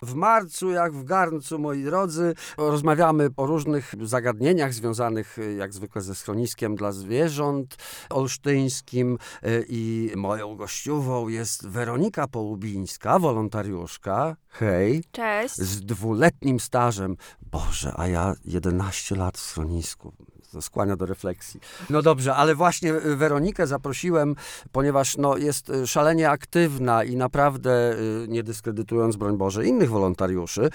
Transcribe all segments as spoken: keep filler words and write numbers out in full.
W marcu, jak w garncu, moi drodzy, rozmawiamy o różnych zagadnieniach związanych, jak zwykle, ze schroniskiem dla zwierząt olsztyńskim i moją gościową jest Weronika Połubińska, wolontariuszka. Hej. Cześć. Z dwuletnim stażem. Boże, a ja jedenaście lat w schronisku. To skłania do refleksji. No dobrze, ale właśnie Weronikę zaprosiłem, ponieważ no, jest szalenie aktywna i naprawdę, nie dyskredytując, broń Boże, innych wolontariuszy,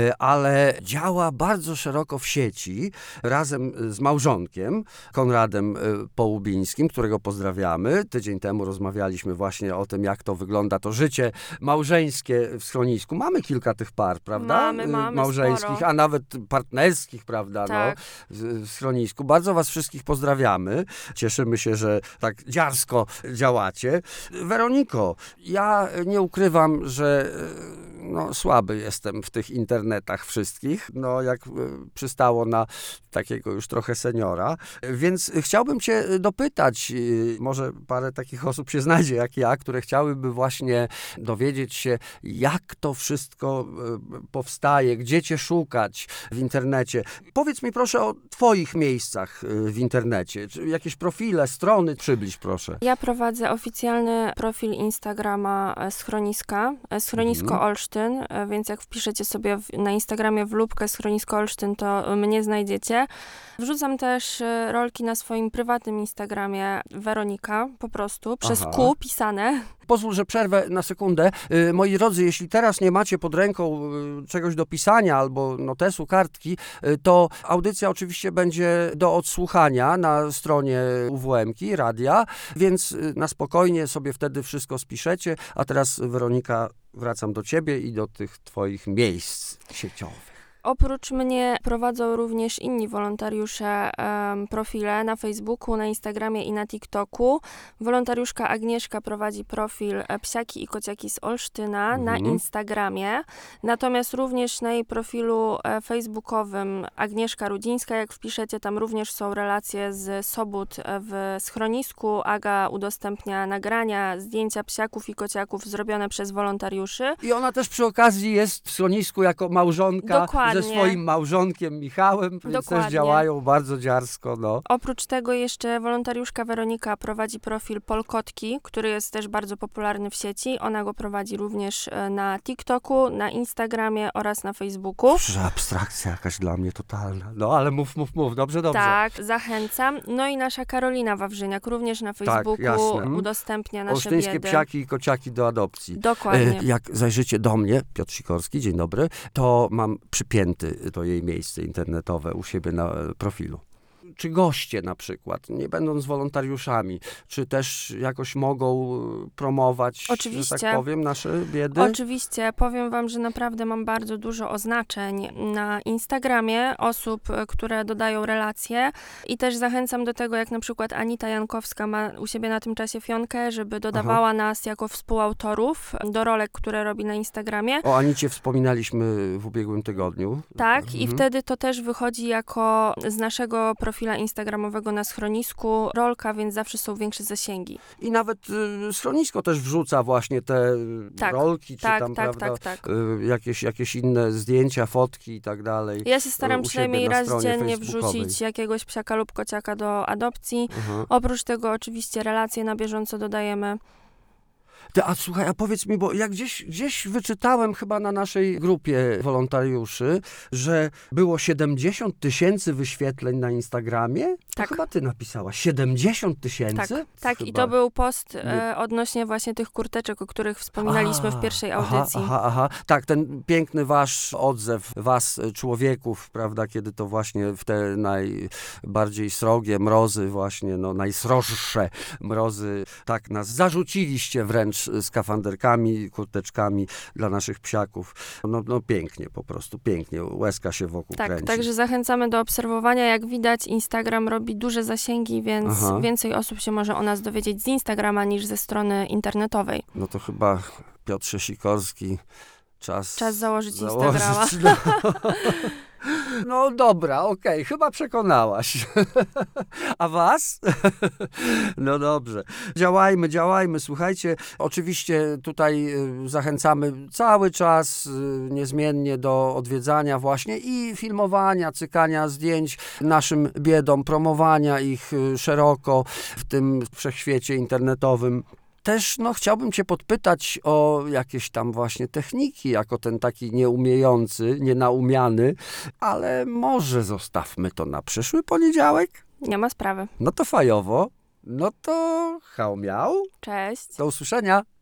ale działa bardzo szeroko w sieci razem z małżonkiem, Konradem Połubińskim, którego pozdrawiamy. Tydzień temu rozmawialiśmy właśnie o tym, jak to wygląda to życie małżeńskie w schronisku. Mamy kilka tych par, prawda? Mamy, mamy małżeńskich, sporo. A nawet partnerskich, prawda? Tak. No, w, w schronisku. Bardzo was wszystkich pozdrawiamy. Cieszymy się, że tak dziarsko działacie. Weroniko, ja nie ukrywam, że no, słaby jestem w tych internetach wszystkich, no jak przystało na takiego już trochę seniora, więc chciałbym cię dopytać, może parę takich osób się znajdzie jak ja, które chciałyby właśnie dowiedzieć się, jak to wszystko powstaje, gdzie cię szukać w internecie. Powiedz mi proszę o twoich miejscach w internecie, czy jakieś profile, strony, przybliż proszę. Ja prowadzę oficjalny profil Instagrama Schroniska, Schronisko Mhm. Olsztyn, więc jak wpiszecie sobie w, na Instagramie w lupkę Schronisko Olsztyn, to mnie znajdziecie. Wrzucam też rolki na swoim prywatnym Instagramie Weronika, po prostu, przez Aha. Q pisane. Pozwól, że przerwę na sekundę. Yy, moi drodzy, jeśli teraz nie macie pod ręką yy, czegoś do pisania albo notesu, kartki, yy, to audycja oczywiście będzie do odsłuchania na stronie U W M-ki, radia, więc yy, na spokojnie sobie wtedy wszystko spiszecie. A teraz, Weronika, wracam do ciebie i do tych twoich miejsc sieciowych. Oprócz mnie prowadzą również inni wolontariusze um, profile na Facebooku, na Instagramie i na TikToku. Wolontariuszka Agnieszka prowadzi profil Psiaki i Kociaki z Olsztyna Mhm. na Instagramie. Natomiast również na jej profilu e, facebookowym Agnieszka Rudzińska, jak wpiszecie, tam również są relacje z sobót w schronisku. Aga udostępnia nagrania, zdjęcia psiaków i kociaków zrobione przez wolontariuszy. I ona też przy okazji jest w schronisku jako małżonka. Dokładnie. Ze swoim małżonkiem Michałem, więc Dokładnie. też działają bardzo dziarsko, no. Oprócz tego jeszcze wolontariuszka Weronika prowadzi profil Polkotki, który jest też bardzo popularny w sieci. Ona go prowadzi również na TikToku, na Instagramie oraz na Facebooku. Boże, abstrakcja jakaś dla mnie totalna. No, ale mów, mów, mów. Dobrze, dobrze. Tak, zachęcam. No i nasza Karolina Wawrzyniak również na Facebooku jasne. udostępnia nasze Olsztyńskie biedy. psiaki i kociaki do adopcji. Dokładnie. E, jak zajrzycie do mnie, Piotr Sikorski, dzień dobry, to mam przypięty to jej miejsce internetowe u siebie na profilu. Czy goście na przykład, nie będąc wolontariuszami, czy też jakoś mogą promować, Oczywiście. że tak powiem, nasze biedy? Oczywiście. Powiem wam, że naprawdę mam bardzo dużo oznaczeń na Instagramie osób, które dodają relacje i też zachęcam do tego, jak na przykład Anita Jankowska ma u siebie na tym czasie fionkę, żeby dodawała Aha. nas jako współautorów do rolek, które robi na Instagramie. O Anicie wspominaliśmy w ubiegłym tygodniu. Tak, mhm. i wtedy to też wychodzi jako z naszego profilu instagramowego na schronisku rolka, więc zawsze są większe zasięgi. I nawet y, schronisko też wrzuca właśnie te tak, rolki, czy tak, tam, tak, prawda, tak, tak. Y, jakieś, jakieś inne zdjęcia, fotki i tak dalej. Ja się staram przynajmniej raz dziennie facebookowej. wrzucić jakiegoś psiaka lub kociaka do adopcji. Aha. Oprócz tego oczywiście relacje na bieżąco dodajemy. Ty, a słuchaj, a powiedz mi, bo ja gdzieś, gdzieś wyczytałem chyba na naszej grupie wolontariuszy, że było siedemdziesiąt tysięcy wyświetleń na Instagramie? To tak. chyba ty napisałaś. siedemdziesiąt tysięcy? Tak, tak. Chyba. I to był post e, odnośnie właśnie tych kurteczek, o których wspominaliśmy a, w pierwszej aha, audycji. Aha, aha. Tak, ten piękny wasz odzew, was człowieków, prawda, kiedy to właśnie w te najbardziej srogie mrozy właśnie, no najsroższe mrozy, tak nas zarzuciliście wręcz skafanderkami, kurteczkami dla naszych psiaków. No, no pięknie po prostu, pięknie. Łezka się wokół tak, kręci. Także zachęcamy do obserwowania. Jak widać, Instagram robi duże zasięgi, więc Aha. więcej osób się może o nas dowiedzieć z Instagrama niż ze strony internetowej. No to chyba Piotrze Sikorski, czas... Czas założyć, założyć Instagrama. No. No dobra, okej, chyba przekonałaś. A was? No dobrze. Działajmy, działajmy. Słuchajcie, oczywiście tutaj y, zachęcamy cały czas y, niezmiennie do odwiedzania właśnie i filmowania, cykania zdjęć naszym biedom, promowania ich y, szeroko w tym wszechświecie internetowym. Też no, chciałbym cię podpytać o jakieś tam właśnie techniki, jako ten taki nieumiejący, nienaumiany, ale może zostawmy to na przyszły poniedziałek? Nie ma sprawy. No to fajowo. No to hał miał. Cześć. Do usłyszenia.